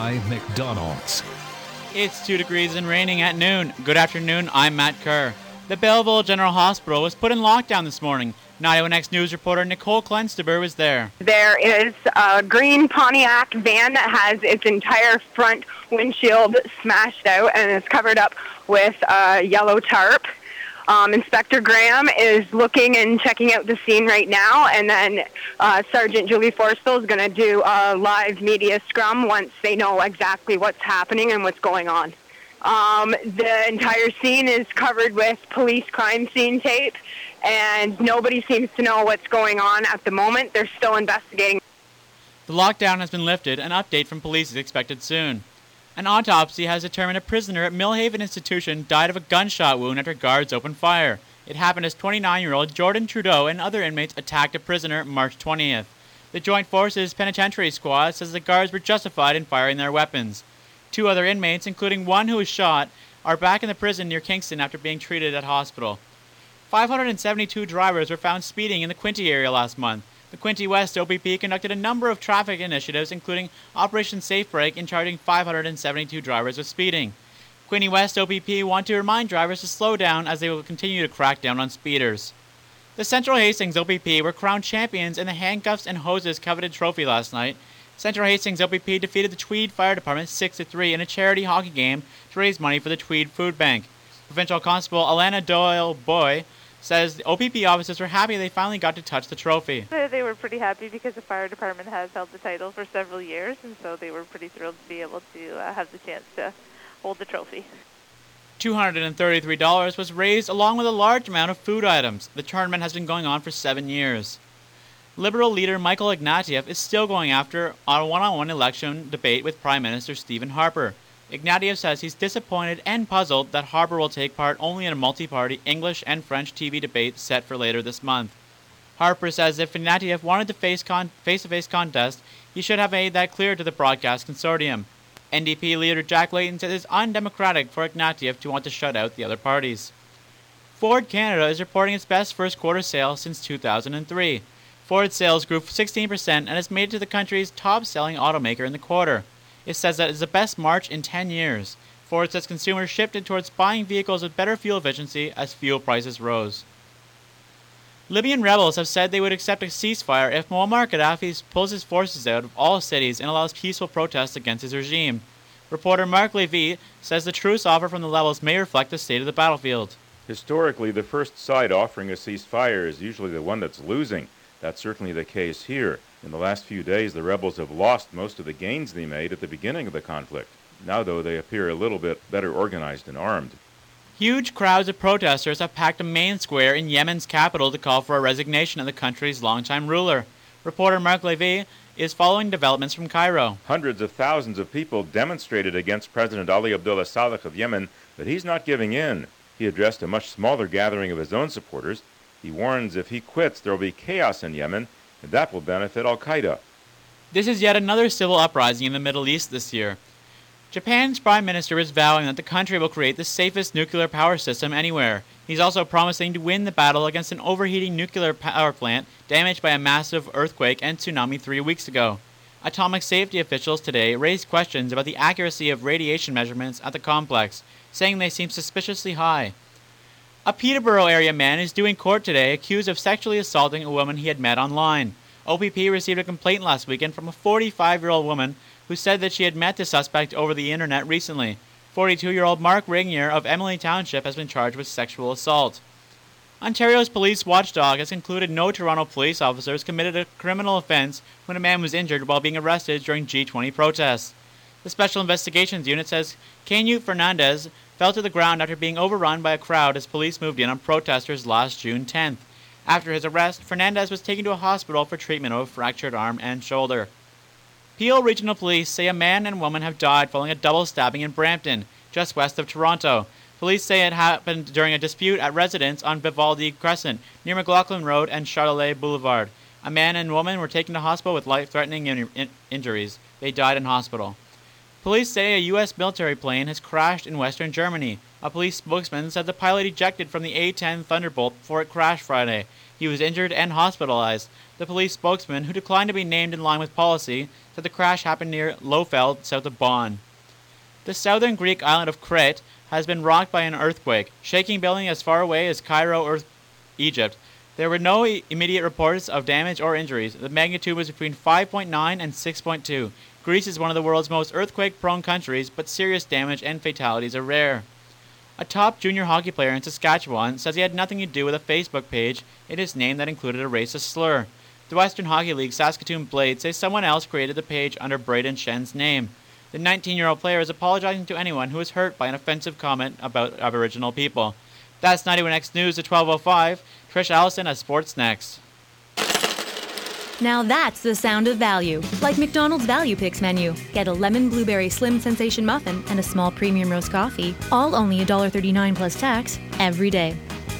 McDonald's. It's 2 degrees and raining at noon. Good afternoon, I'm Matt Kerr. The Belleville General Hospital was put in lockdown this morning. 91X News reporter Nicole Klensteber was there. There is a green Pontiac van that has its entire front windshield smashed out and is covered up with a yellow tarp. Inspector Graham is looking and checking out the scene right now, and then Sergeant Julie Forstall is going to do a live media scrum once they know exactly what's happening and what's going on. The entire scene is covered with police crime scene tape, and nobody seems to know what's going on at the moment. They're still investigating. The lockdown has been lifted. An update from police is expected soon. An autopsy has determined a prisoner at Millhaven Institution died of a gunshot wound after guards opened fire. It happened as 29-year-old Jordan Trudeau and other inmates attacked a prisoner March 20th. The Joint Forces Penitentiary Squad says the guards were justified in firing their weapons. 2 other inmates, including one who was shot, are back in the prison near Kingston after being treated at hospital. 572 drivers were found speeding in the Quinte area last month. The Quinte West OPP conducted a number of traffic initiatives, including Operation Safe Break, in charging 572 drivers with speeding. Quinte West OPP want to remind drivers to slow down as they will continue to crack down on speeders. The Central Hastings OPP were crowned champions in the handcuffs and hoses coveted trophy last night. Central Hastings OPP defeated the Tweed Fire Department 6-3 in a charity hockey game to raise money for the Tweed Food Bank. Provincial Constable Alana Doyle-Boy says the OPP officers were happy they finally got to touch the trophy. They were pretty happy because the fire department has held the title for several years, and so they were pretty thrilled to be able to have the chance to hold the trophy. $233 was raised along with a large amount of food items. The tournament has been going on for 7 years. Liberal leader Michael Ignatieff is still going after a one-on-one election debate with Prime Minister Stephen Harper. Ignatieff says he's disappointed and puzzled that Harper will take part only in a multi-party English and French TV debate set for later this month. Harper says if Ignatieff wanted to face-to-face contest, he should have made that clear to the broadcast consortium. NDP leader Jack Layton says it's undemocratic for Ignatieff to want to shut out the other parties. Ford Canada is reporting its best first quarter sales since 2003. Ford sales grew 16% and has made it to the country's top-selling automaker in the quarter. It says that it's the best March in 10 years. Ford says consumers shifted towards buying vehicles with better fuel efficiency as fuel prices rose. Libyan rebels have said they would accept a ceasefire if Muammar Gaddafi pulls his forces out of all cities and allows peaceful protests against his regime. Reporter Mark Levy says the truce offer from the rebels may reflect the state of the battlefield. Historically, the first side offering a ceasefire is usually the one that's losing. That's certainly the case here. In the last few days, the rebels have lost most of the gains they made at the beginning of the conflict. Now, though, they appear a little bit better organized and armed. Huge crowds of protesters have packed a main square in Yemen's capital to call for a resignation of the country's longtime ruler. Reporter Mark Levy is following developments from Cairo. Hundreds of thousands of people demonstrated against President Ali Abdullah Saleh of Yemen, but he's not giving in. He addressed a much smaller gathering of his own supporters. He warns if he quits, there will be chaos in Yemen, and that will benefit al-Qaeda. This is yet another civil uprising in the Middle East this year. Japan's prime minister is vowing that the country will create the safest nuclear power system anywhere. He's also promising to win the battle against an overheating nuclear power plant damaged by a massive earthquake and tsunami 3 weeks ago. Atomic safety officials today raised questions about the accuracy of radiation measurements at the complex, saying they seem suspiciously high. A Peterborough area man is due in court today accused of sexually assaulting a woman he had met online. OPP received a complaint last weekend from a 45-year-old woman who said that she had met the suspect over the internet recently. 42-year-old Mark Rignier of Emily Township has been charged with sexual assault. Ontario's police watchdog has concluded no Toronto police officers committed a criminal offence when a man was injured while being arrested during G20 protests. The Special Investigations Unit says Canute Fernandez fell to the ground after being overrun by a crowd as police moved in on protesters last June 10th. After his arrest, Fernandez was taken to a hospital for treatment of a fractured arm and shoulder. Peel Regional Police say a man and woman have died following a double stabbing in Brampton, just west of Toronto. Police say it happened during a dispute at residence on Vivaldi Crescent, near McLaughlin Road and Charlotte Boulevard. A man and woman were taken to hospital with life-threatening injuries. They died in hospital. Police say a U.S. military plane has crashed in western Germany. A police spokesman said the pilot ejected from the A-10 Thunderbolt before it crashed Friday. He was injured and hospitalized. The police spokesman, who declined to be named in line with policy, said the crash happened near Lofeld, south of Bonn. The southern Greek island of Crete has been rocked by an earthquake, shaking buildings as far away as Cairo, Egypt. There were no immediate reports of damage or injuries. The magnitude was between 5.9 and 6.2. Greece is one of the world's most earthquake-prone countries, but serious damage and fatalities are rare. A top junior hockey player in Saskatchewan says he had nothing to do with a Facebook page in his name that included a racist slur. The Western Hockey League Saskatoon Blades say someone else created the page under Braden Shen's name. The 19-year-old player is apologizing to anyone who was hurt by an offensive comment about Aboriginal people. That's 91X News at 12:05. Trish Allison has sports next. Now that's the sound of value. Like McDonald's Value Picks menu. Get a lemon blueberry slim sensation muffin and a small premium roast coffee, all only $1.39 plus tax, every day.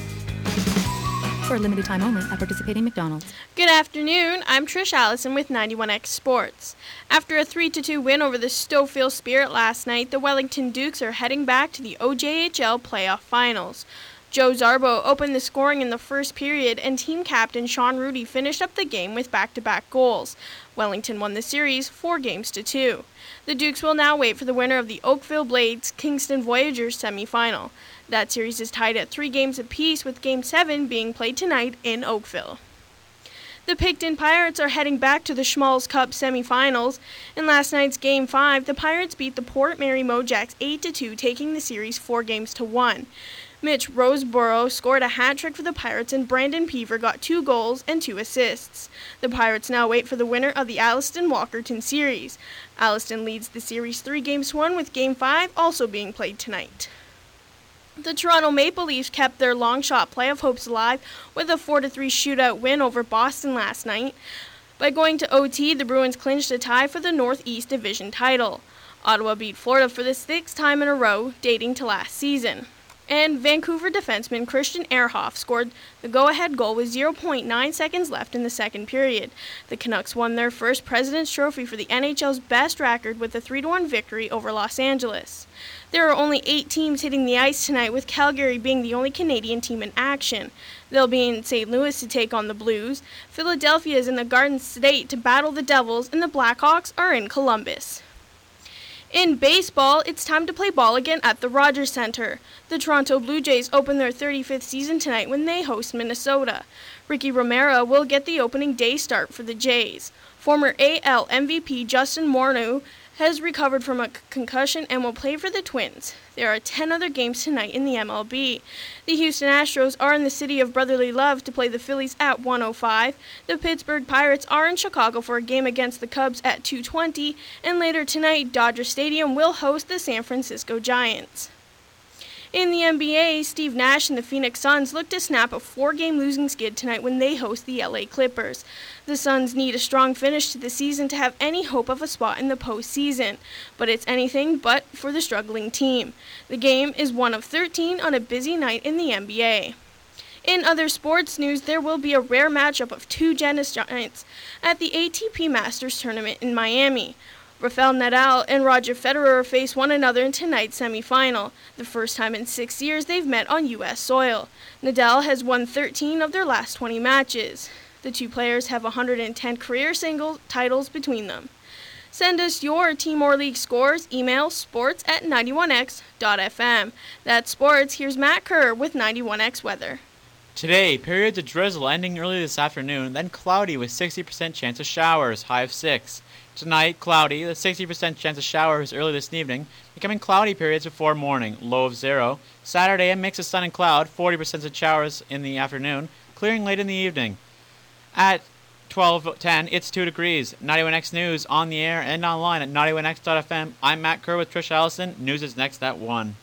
For a limited time only at participating McDonald's. Good afternoon, I'm Trish Allison with 91X Sports. After a 3-2 win over the Stouffville Spirit last night, the Wellington Dukes are heading back to the OJHL playoff finals. Joe Zarbo opened the scoring in the first period, and team captain Sean Rudy finished up the game with back-to-back goals. Wellington won the series 4-2. The Dukes will now wait for the winner of the Oakville Blades Kingston Voyagers semifinal. That series is tied at 3 games apiece, with Game 7 being played tonight in Oakville. The Picton Pirates are heading back to the Schmalz Cup semifinals. In last night's Game 5, the Pirates beat the Port Mary Mojacks 8-2, taking the series 4-1. Mitch Roseborough scored a hat-trick for the Pirates, and Brandon Peaver got 2 goals and 2 assists. The Pirates now wait for the winner of the Alliston-Walkerton series. Alliston leads the series 3-1, with Game 5 also being played tonight. The Toronto Maple Leafs kept their long-shot playoff hopes alive with a 4-3 shootout win over Boston last night. By going to OT, the Bruins clinched a tie for the Northeast Division title. Ottawa beat Florida for the 6th time in a row, dating to last season. And Vancouver defenseman Christian Ehrhoff scored the go-ahead goal with 0.9 seconds left in the second period. The Canucks won their first President's Trophy for the NHL's best record with a 3-1 victory over Los Angeles. There are only 8 teams hitting the ice tonight, with Calgary being the only Canadian team in action. They'll be in St. Louis to take on the Blues. Philadelphia is in the Garden State to battle the Devils, and the Blackhawks are in Columbus. In baseball, it's time to play ball again at the Rogers Center. The Toronto Blue Jays open their 35th season tonight when they host Minnesota. Ricky Romero will get the opening day start for the Jays. Former AL MVP Justin Morneau has recovered from a concussion and will play for the Twins. There are 10 other games tonight in the MLB. The Houston Astros are in the city of brotherly love to play the Phillies at 1:05. The Pittsburgh Pirates are in Chicago for a game against the Cubs at 2:20. And later tonight, Dodger Stadium will host the San Francisco Giants. In the NBA, Steve Nash and the Phoenix Suns look to snap a 4-game losing skid tonight when they host the LA Clippers. The Suns need a strong finish to the season to have any hope of a spot in the postseason, but it's anything but for the struggling team. The game is one of 13 on a busy night in the NBA. In other sports news, there will be a rare matchup of 2 tennis giants at the ATP Masters Tournament in Miami. Rafael Nadal and Roger Federer face one another in tonight's semifinal, the first time in 6 years they've met on U.S. soil. Nadal has won 13 of their last 20 matches. The two players have 110 career singles titles between them. Send us your Timor League scores. Email sports@91x.fm. That's sports. Here's Matt Kerr with 91X weather. Today, periods of drizzle ending early this afternoon, then cloudy with 60% chance of showers, high of 6. Tonight, cloudy, with 60% chance of showers early this evening, becoming cloudy periods before morning, low of 0. Saturday, a mix of sun and cloud, 40% of showers in the afternoon, clearing late in the evening. At 12:10, it's 2 degrees. 91X News on the air and online at 91x.fm. I'm Matt Kerr with Trish Allison. News is next at 1.